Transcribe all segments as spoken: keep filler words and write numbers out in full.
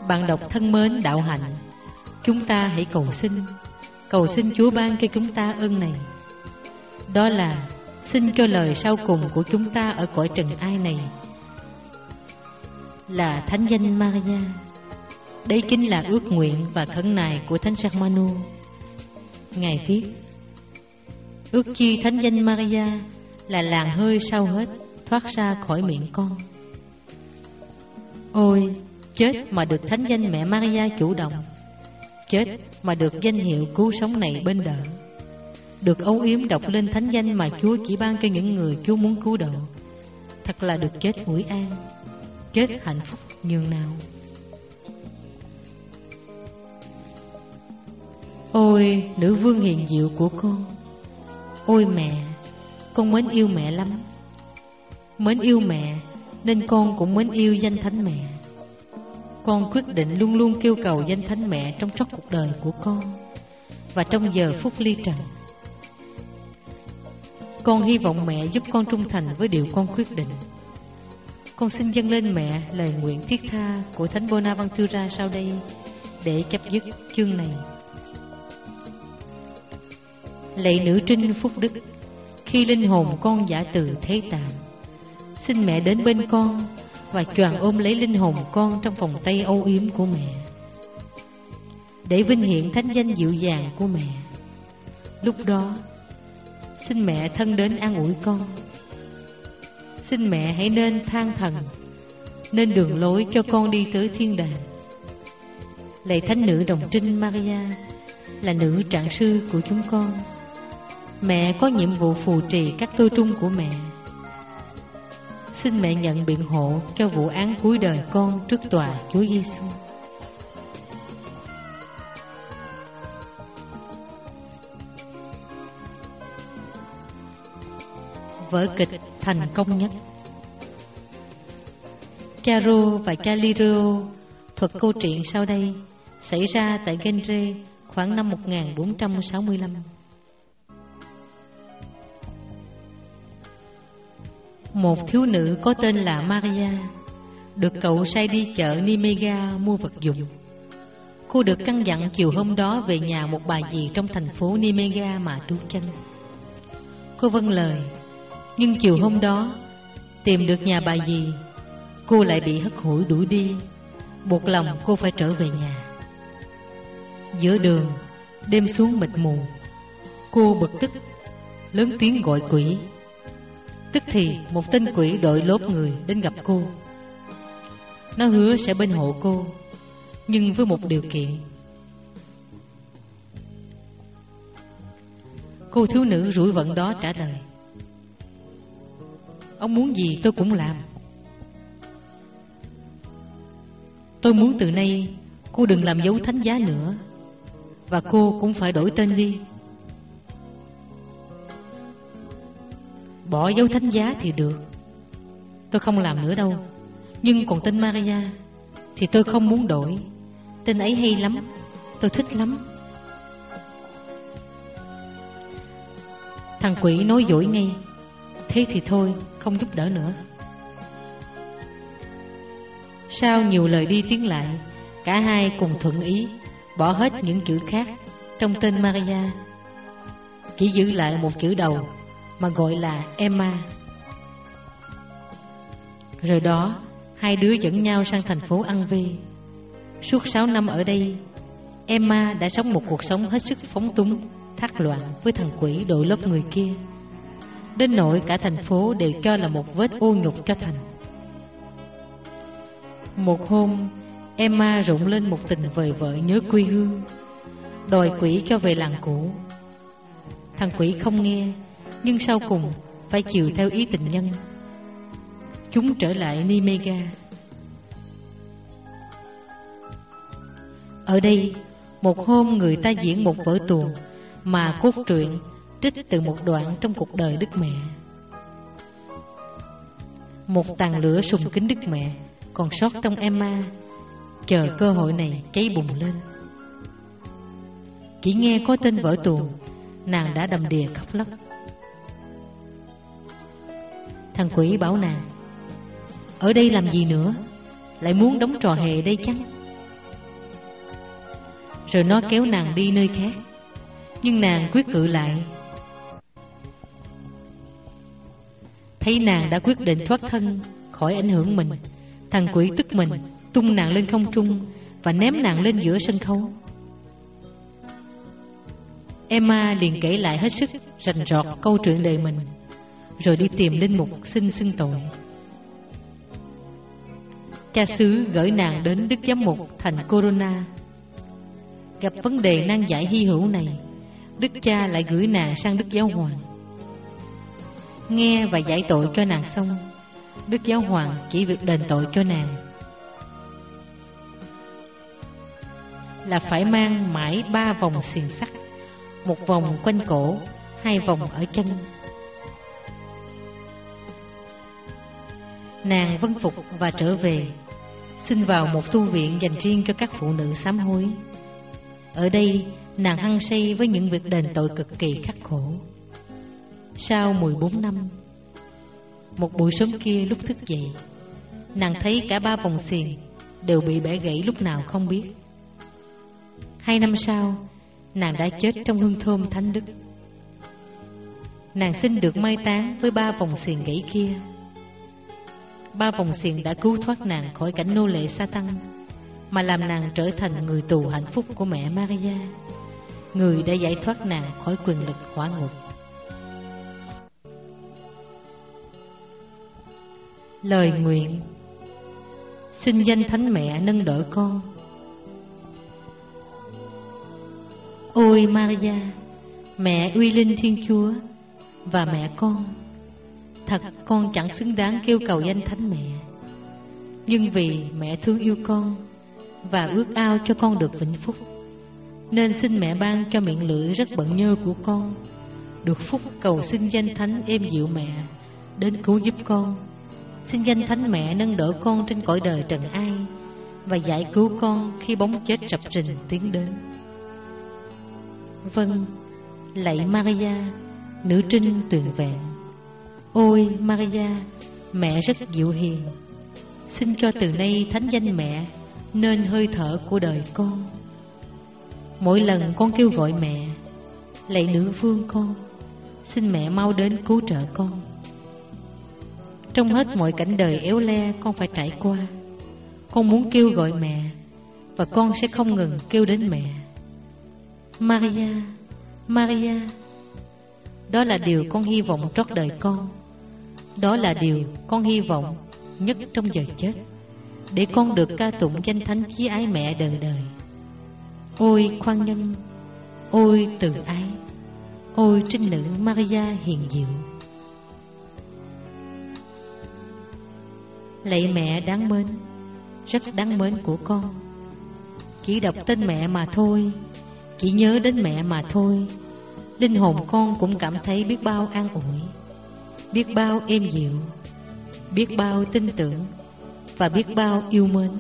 Bạn đọc thân mến đạo hạnh, chúng ta hãy cầu xin, cầu xin Chúa ban cho chúng ta ơn này. Đó là xin cho lời sau cùng của chúng ta ở cõi trần ai này là thánh danh Maria. Đây chính là ước nguyện và khẩn nài của Thánh Germano. Ngài viết: ước chi thánh danh Maria là làn hơi sau hết thoát ra khỏi miệng con. Ôi, chết mà được thánh danh mẹ Maria chủ động, chết mà được danh hiệu cứu sống này bên đỡ, được âu yếm đọc lên thánh danh mà Chúa chỉ ban cho những người Chúa muốn cứu độ. Thật là được chết ủi an, chết hạnh phúc nhường nào. Ôi nữ vương hiền diệu của con, ôi mẹ, con mến yêu mẹ lắm. Mến yêu mẹ nên con cũng mến yêu danh thánh mẹ. Con quyết định luôn luôn kêu cầu danh thánh mẹ trong suốt cuộc đời của con và trong giờ phút ly trần. Con hy vọng mẹ giúp con trung thành với điều con quyết định. Con xin dâng lên mẹ lời nguyện thiết tha của Thánh Bonaventura sau đây để chấm dứt chương này. Lạy nữ trinh phúc đức, khi linh hồn con giả từ thế tạm, xin mẹ đến bên con và choàng ôm lấy linh hồn con trong vòng tay âu yếm của mẹ, để vinh hiển thánh danh dịu dàng của mẹ. Lúc đó, xin mẹ thân đến an ủi con. Xin mẹ hãy nên than thần, nên đường lối cho con đi tới thiên đàng. Lạy thánh nữ đồng trinh Maria, là nữ trạng sư của chúng con, mẹ có nhiệm vụ phù trì các tư trung của mẹ. Xin mẹ nhận biện hộ cho vụ án cuối đời con trước tòa Chúa Giêsu. Vở kịch thành công nhất. Caro và Calirio thuật câu chuyện sau đây xảy ra tại Gendre khoảng năm một nghìn bốn trăm sáu mươi lăm. Một thiếu nữ có tên là Maria được cậu sai đi chợ Nimega mua vật dụng. Cô được căn dặn chiều hôm đó về nhà một bà dì trong thành phố Nimega mà trú chân. Cô vâng lời, nhưng chiều hôm đó tìm được nhà bà dì, cô lại bị hất hủi đuổi đi, buộc lòng cô phải trở về nhà. Giữa đường, đêm xuống mịt mù, cô bực tức lớn tiếng gọi quỷ. Tức thì một tên quỷ đội lốp người đến gặp cô. Nó hứa sẽ bên hộ cô, nhưng với một điều kiện. Cô thiếu nữ rủi vận đó trả lời: ông muốn gì tôi cũng làm. Tôi muốn từ nay cô đừng làm dấu thánh giá nữa, và cô cũng phải đổi tên đi. Bỏ dấu thánh giá thì được, tôi không làm nữa đâu. Nhưng còn tên Maria thì tôi không muốn đổi. Tên ấy hay lắm, tôi thích lắm. Thằng quỷ nói dối ngay: thế thì thôi, không giúp đỡ nữa. Sau nhiều lời đi tiếng lại, cả hai cùng thuận ý bỏ hết những chữ khác trong tên Maria, chỉ giữ lại một chữ đầu mà gọi là Emma. Rồi đó, hai đứa dẫn nhau sang thành phố Angers. Suốt sáu năm ở đây, Emma đã sống một cuộc sống hết sức phóng túng, thác loạn với thằng quỷ đội lốp người kia, đến nỗi cả thành phố đều cho là một vết ô nhục cho Thành. Một hôm, Emma rụng lên một tình vời vợi nhớ quê hương, đòi quỷ cho về làng cũ. Thằng quỷ không nghe, nhưng sau cùng phải chiều theo ý tình nhân. Chúng trở lại Nimega. Ở đây, một hôm người ta diễn một vở tuồng mà cốt truyện trích từ một đoạn trong cuộc đời Đức Mẹ. Một tàn lửa sùng kính Đức Mẹ còn sót trong Emma, chờ cơ hội này cháy bùng lên. Chỉ nghe có tên vở tuồng, nàng đã đầm đìa khóc lóc. Thằng quỷ bảo nàng: ở đây làm gì nữa, lại muốn đóng trò hề đây chăng? rồi nó kéo nàng đi nơi khác. Nhưng nàng quyết cự lại. Thấy nàng đã quyết định thoát thân khỏi ảnh hưởng mình, thằng quỷ tức mình, tung nàng lên không trung và ném nàng lên giữa sân khấu. Emma liền kể lại hết sức rành rọt câu chuyện đời mình, rồi đi tìm linh mục xin xưng tội. Cha xứ gửi nàng đến Đức Giám mục thành Corona. Gặp vấn đề nan giải hy hữu này, Đức cha lại gửi nàng sang Đức Giáo hoàng. Nghe và giải tội cho nàng xong, Đức Giáo hoàng chỉ việc đền tội cho nàng là phải mang mãi ba vòng xiềng sắt, một vòng quanh cổ, hai vòng ở chân. Nàng vâng phục và trở về, xin vào một tu viện dành riêng cho các phụ nữ sám hối. Ở đây nàng hăng say với những việc đền tội cực kỳ khắc khổ. Sau mười bốn năm, một buổi sớm kia lúc thức dậy, nàng thấy cả ba vòng xiềng đều bị bẻ gãy lúc nào không biết. Hai năm sau, nàng đã chết trong hương thơm thánh đức. Nàng xin được mai táng với ba vòng xiềng gãy kia. Ba vòng xiềng đã cứu thoát nàng khỏi cảnh nô lệ Sa-tan, mà làm nàng trở thành người tù hạnh phúc của mẹ Maria, người đã giải thoát nàng khỏi quyền lực hỏa ngục. Lời nguyện. Xin danh Thánh Mẹ nâng đỡ con. Ôi Maria, mẹ uy linh Thiên Chúa và mẹ con, thật con chẳng xứng đáng kêu cầu danh Thánh Mẹ, nhưng vì mẹ thương yêu con và ước ao cho con được vĩnh phúc, nên xin mẹ ban cho miệng lưỡi rất bận nhơ của con được phúc cầu xin danh Thánh êm dịu mẹ đến cứu giúp con. Xin danh Thánh Mẹ nâng đỡ con trên cõi đời trần ai và giải cứu con khi bóng chết rập rình tiến đến. Vâng, lạy Maria, nữ trinh tuyền vẹn. Ôi Maria, mẹ rất dịu hiền, xin cho từ nay thánh danh mẹ nên hơi thở của đời con. Mỗi lần con kêu gọi mẹ, lạy nữ vương con, xin mẹ mau đến cứu trợ con. Trong hết mọi cảnh đời éo le con phải trải qua, con muốn kêu gọi mẹ, và con sẽ không ngừng kêu đến mẹ. Maria, Maria, đó là điều con hy vọng trót đời con. Đó là điều con hy vọng nhất trong giờ chết, để con được ca tụng danh thánh chí ái mẹ đời đời. Ôi khoan nhân, ôi từ ái, ôi trinh nữ Maria hiền diệu. Lạy mẹ đáng mến, rất đáng mến của con, chỉ đọc tên mẹ mà thôi, chỉ nhớ đến mẹ mà thôi, linh hồn con cũng cảm thấy biết bao an ủi, biết bao êm dịu, biết bao tin tưởng và biết bao yêu mến.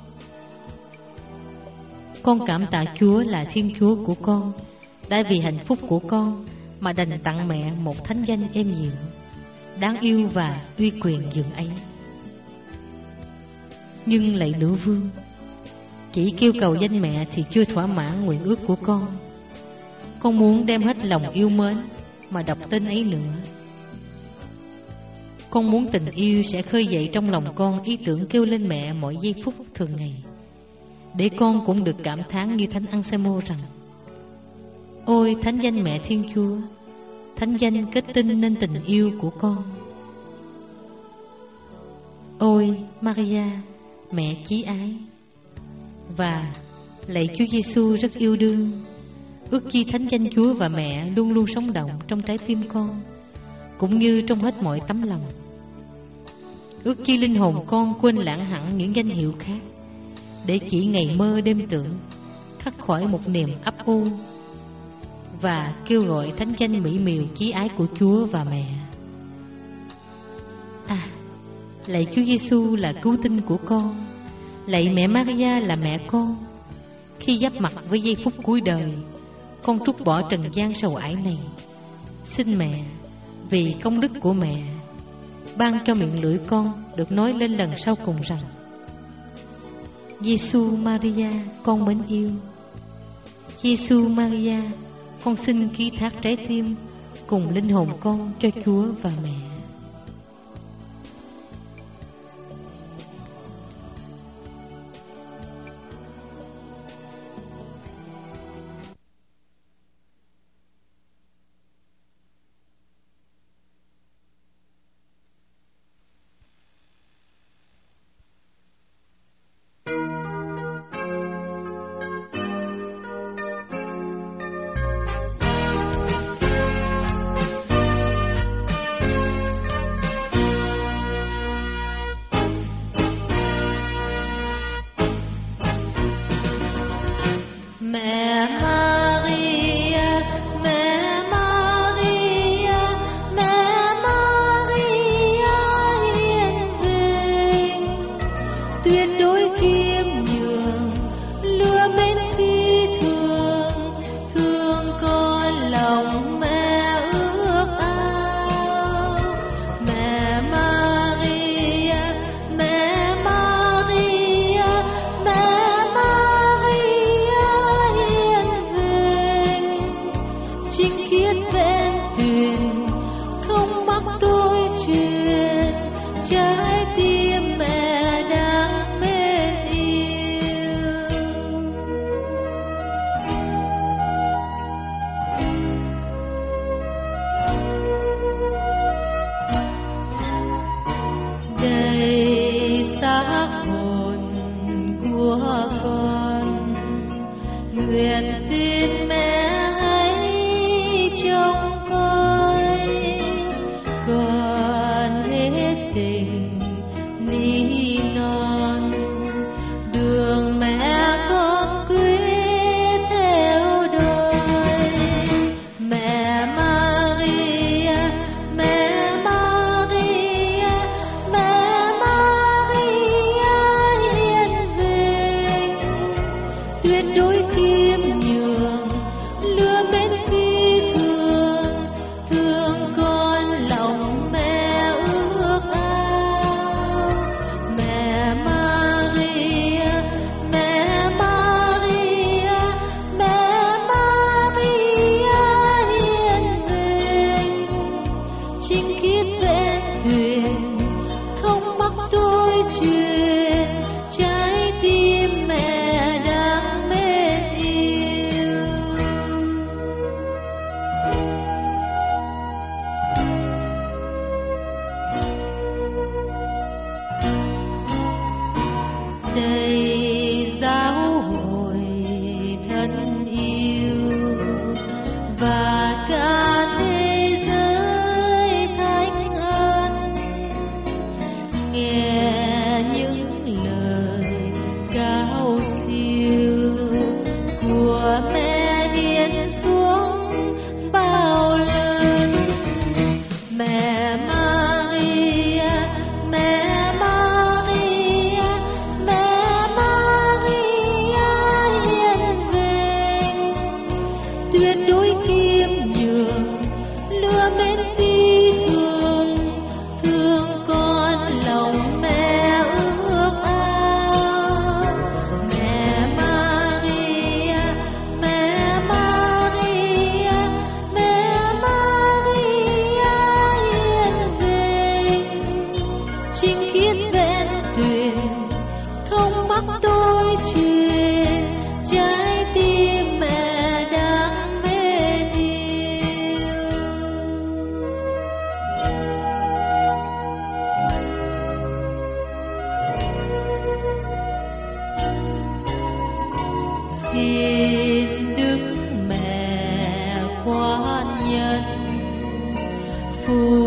Con cảm tạ Chúa là Thiên Chúa của con đã vì hạnh phúc của con mà đành tặng mẹ một thánh danh êm dịu, đáng yêu và uy quyền dường ấy. Nhưng lạy nữ vương, chỉ kêu cầu danh mẹ thì chưa thỏa mãn nguyện ước của con. Con muốn đem hết lòng yêu mến mà đọc tên ấy nữa. Con muốn tình yêu sẽ khơi dậy trong lòng con ý tưởng kêu lên mẹ mỗi giây phút thường ngày, để con cũng được cảm thán như Thánh Anselmo rằng: ôi thánh danh mẹ Thiên Chúa, thánh danh kết tinh nên tình yêu của con. Ôi Maria, mẹ chí ái, và lạy Chúa Giêsu rất yêu đương, ước chi thánh danh Chúa và mẹ luôn luôn sống động trong trái tim con, cũng như trong hết mọi tấm lòng. Ước chi linh hồn con quên lãng hẳn những danh hiệu khác, để chỉ ngày mơ đêm tưởng, khắc khỏi một niềm ấp u, và kêu gọi thánh danh mỹ miều chí ái của Chúa và mẹ. À, lạy Chúa Giêsu là cứu tinh của con, lạy mẹ Maria là mẹ con. Khi giáp mặt với giây phút cuối đời, con trút bỏ trần gian sầu ải này. Xin mẹ, vì công đức của mẹ, ban cho miệng lưỡi con được nói lên lần sau cùng rằng: Giêsu Maria con mến yêu, Giêsu Maria, con xin ký thác trái tim cùng linh hồn con cho Chúa và mẹ. xin Đức Mẹ khoan nhân phù